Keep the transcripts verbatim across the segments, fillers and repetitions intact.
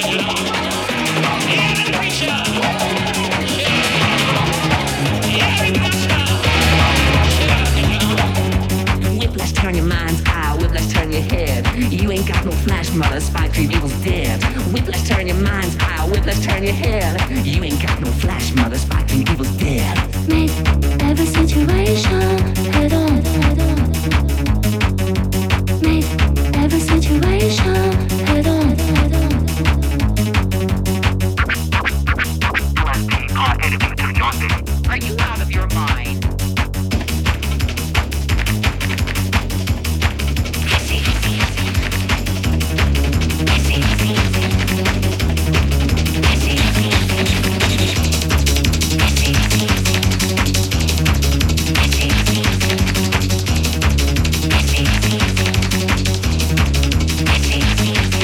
Whiplash, turn your mind's eye, whiplash, turn your head. You ain't got no flash, mother, spike three evil's dead. Whiplash, turn your mind's eye, whiplash, turn your head. You ain't got no flash, mother, spike three evil's dead. Make every situation head on, head on. Make every situation head on, head on. Are you out of your mind? Thank you.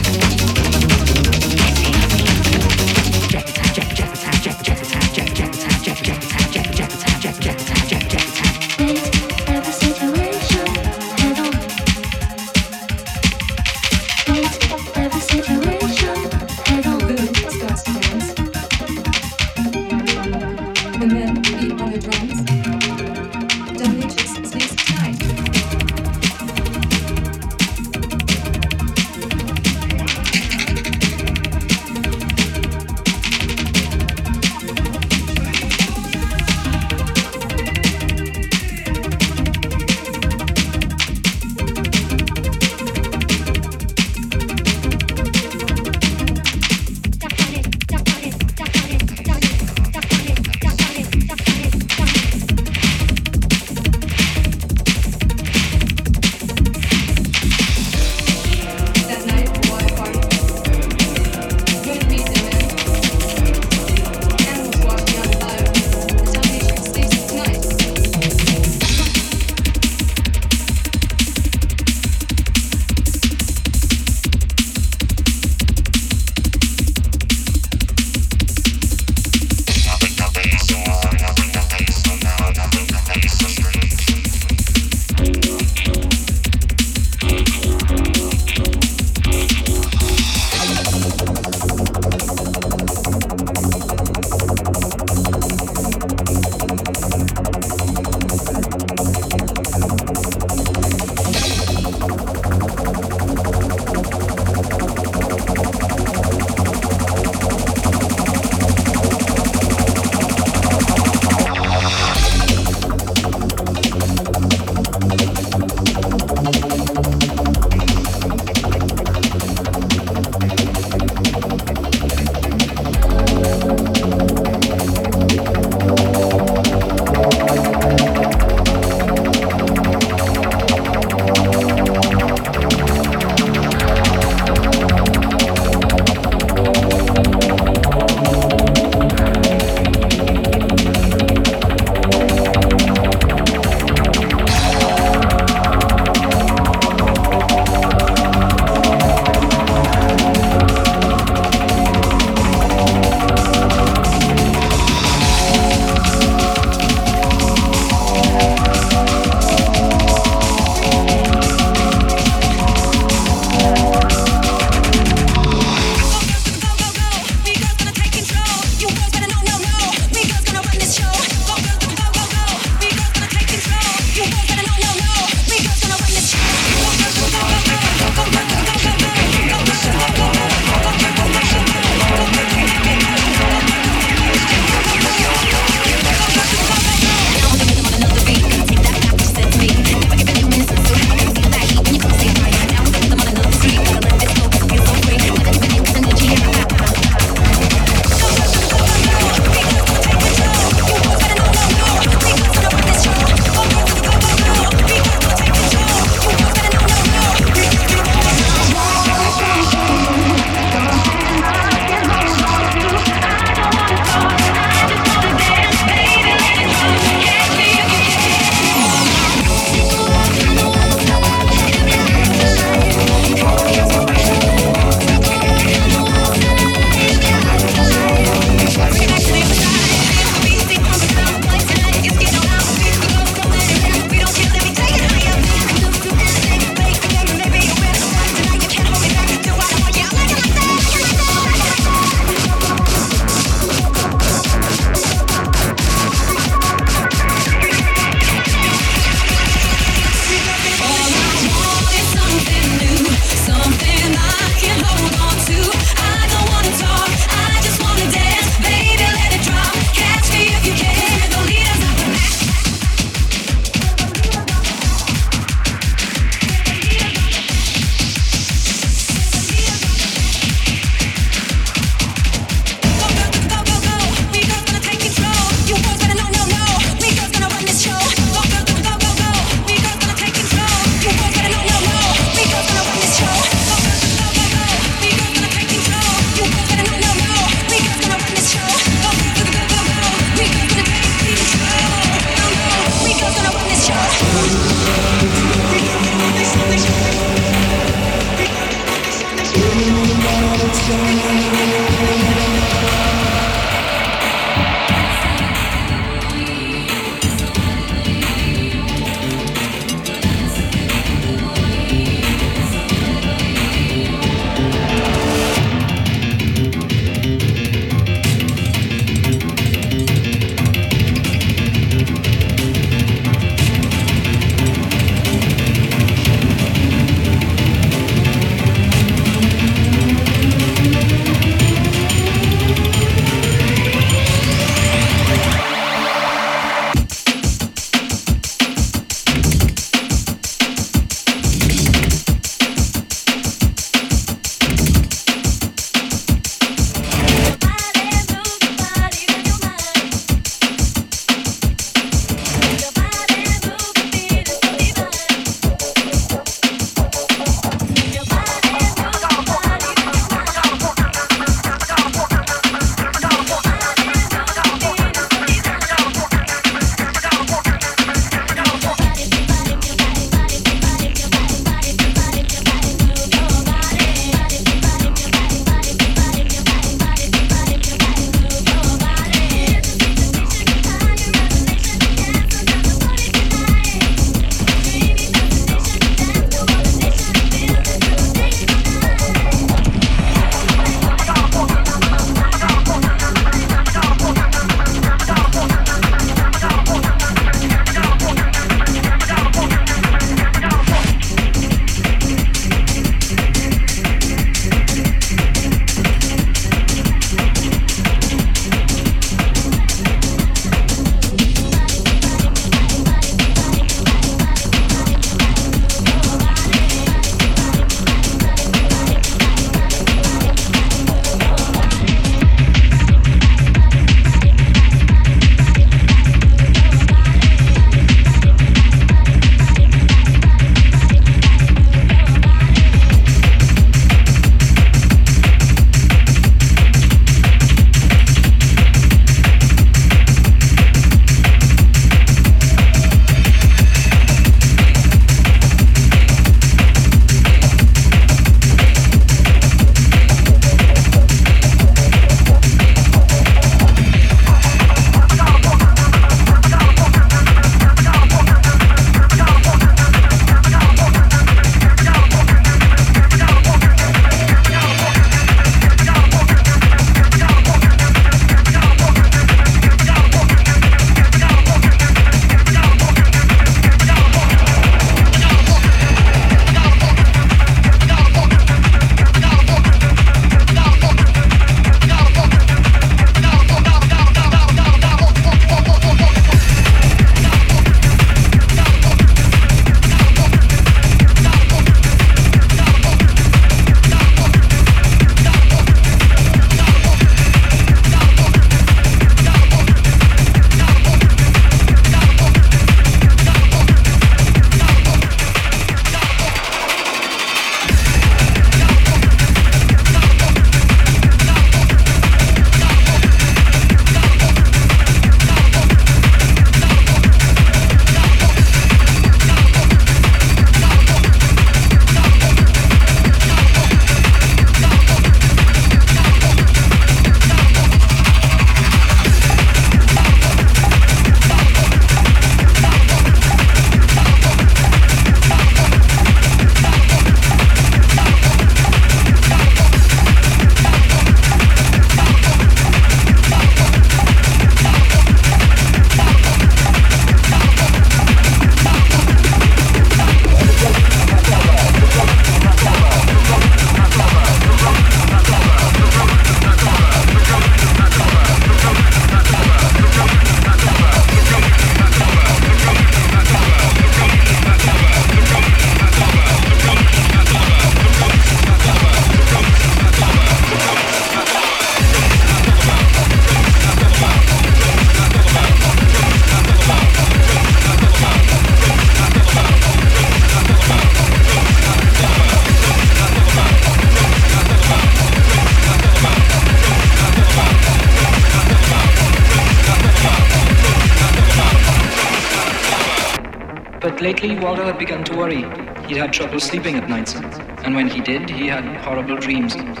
But lately, Waldo had begun to worry. He'd had trouble sleeping at nights, and when he did, he had horrible dreams.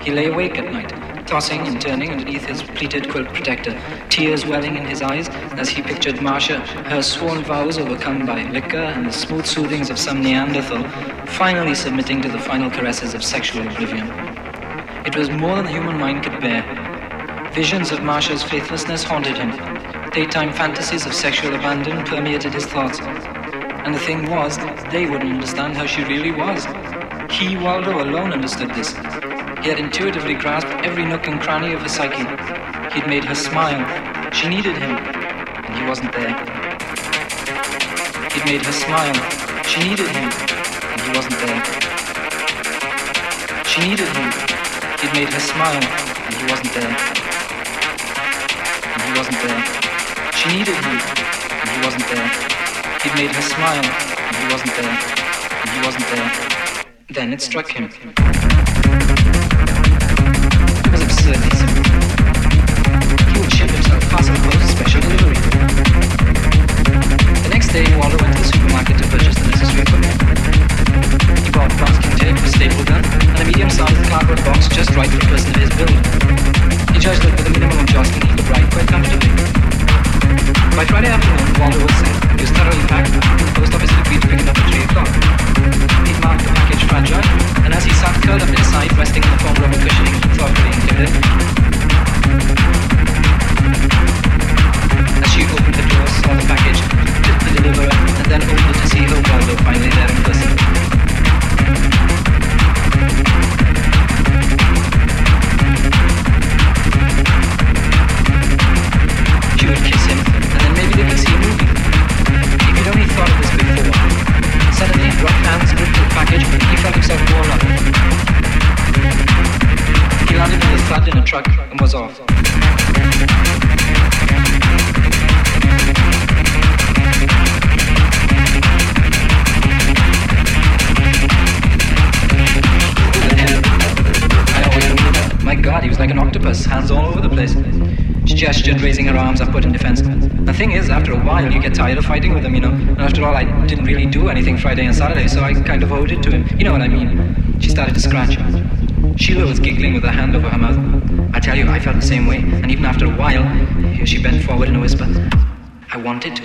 He lay awake at night, tossing and turning underneath his pleated quilt protector, tears welling in his eyes as he pictured Marcia, her sworn vows overcome by liquor and the smooth soothings of some Neanderthal, finally submitting to the final caresses of sexual oblivion. It was more than the human mind could bear. Visions of Marcia's faithlessness haunted him. Daytime fantasies of sexual abandon permeated his thoughts. And the thing was, they wouldn't understand how she really was. He, Waldo, alone understood this. He had intuitively grasped every nook and cranny of her psyche. He'd made her smile. She needed him, and he wasn't there. He'd made her smile. She needed him, and he wasn't there. She needed him. He'd made her smile, and he wasn't there. And he wasn't there. She needed him, and he wasn't there. He'd made her smile, and he wasn't there. And he wasn't there. Then it struck him. It was absurdly simple. He would ship himself parcel post special delivery. The next day, Waldo went to the supermarket to purchase the necessary equipment. He bought masking tape, a staple gun, and a medium-sized cardboard box just right for a person of his build. He judged that with a minimum of jostling, he could ride quite comfortably. By Friday afternoon, Waldo was set. He was thoroughly packed. The post office had agreed to pick him up at three o'clock. He'd marked the package fragile, and as he sat curled up inside, resting on the foam rubber cushioning, he thoughtfully included. As she opened the door, saw the package, tipped the deliverer, and then opened it to see her Waldo finally there in person. She would kiss him, and then maybe they could see a movie. If he'd only thought of this before. Suddenly, rough hands gripped the package, he felt himself blown up. He landed with a thud in a truck and was off. My God, he was like an octopus, hands all over the place. She gestured, raising her arms upward in defense. The thing is, after a while, you get tired of fighting with him, you know. And after all, I didn't really do anything Friday and Saturday, so I kind of owed it to him. You know what I mean? She started to scratch. Sheila was giggling with her hand over her mouth. I tell you, I felt the same way. And even after a while, here she bent forward in a whisper. I wanted to.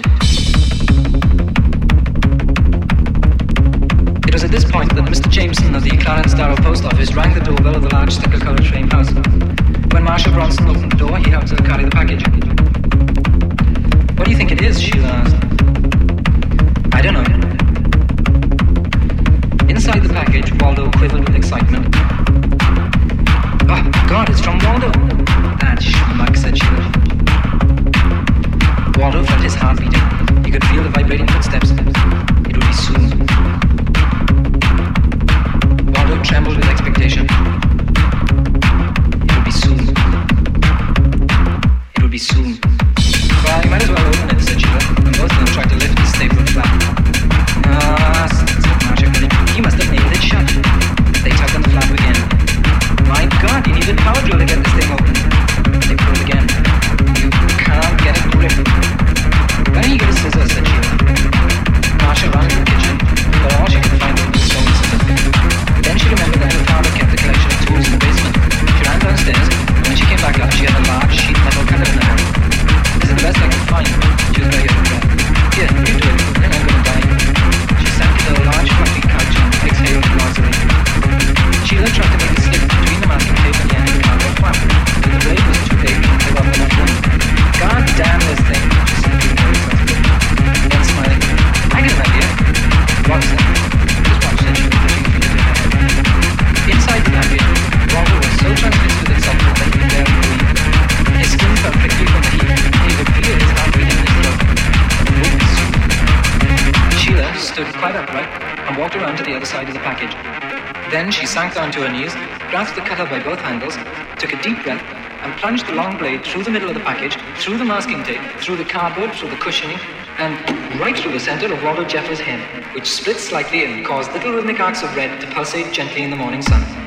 It was at this point that Mister Jameson of the Clarence Darrow Post Office rang the doorbell of the large sticker-coloured frame house. When Marcia Bronson opened the door, he helped her carry the package. What do you think it is? Sheila asked. I don't know. Inside the package, Waldo quivered with excitement. Oh, God, it's from Waldo. That schmuck, said Sheila. Waldo felt his heart beating. He could feel the vibrating footsteps. It would be soon. Waldo trembled with expectation. It would be soon. It would be soon. Well, you might as well open it, said Sheila, and both of them tried to lift the stapled flap. Ah, said Marcia. He must have nailed it shut. They tugged on the flap again. My God, you need a power drill to get this thing open. They pulled again. You can't get a grip. Why don't you get a scissor, said Sheila. Marcia ran into the kitchen, but all she could find was the stone scissors. Then she remembered that her father kept a collection of tools in the basement. She ran downstairs, and when she came back up, she had a large sheet metal cutter in her hand. This is the best I could find. She was very out of breath. Here, you do it, then I'm going to die. She sank into a large fluffy couch and exhaled noisily. Sheila tried to make a slip between the masking tape and the end of the cardboard flap, but the blade was too big and they got enough room. God damn this thing, she said to very sensibly. Then smiling, I get an idea. Watch that. Just watch, said she, pushing the finger to her head. Inside the package, Waldo was so transfixed with excitement that he could barely breathe. His skin felt prickly from the heat, and he could feel his heart beating in his throat. Oops. Sheila stood quite upright and walked around to the other side of the package. Then she sank down to her knees, grasped the cutter by both handles, took a deep breath, and plunged the long blade through the middle of the package, through the masking tape, through the cardboard, through the cushioning, and right through the center of Waldo Jeffers' head, which split slightly and caused little rhythmic arcs of red to pulsate gently in the morning sun.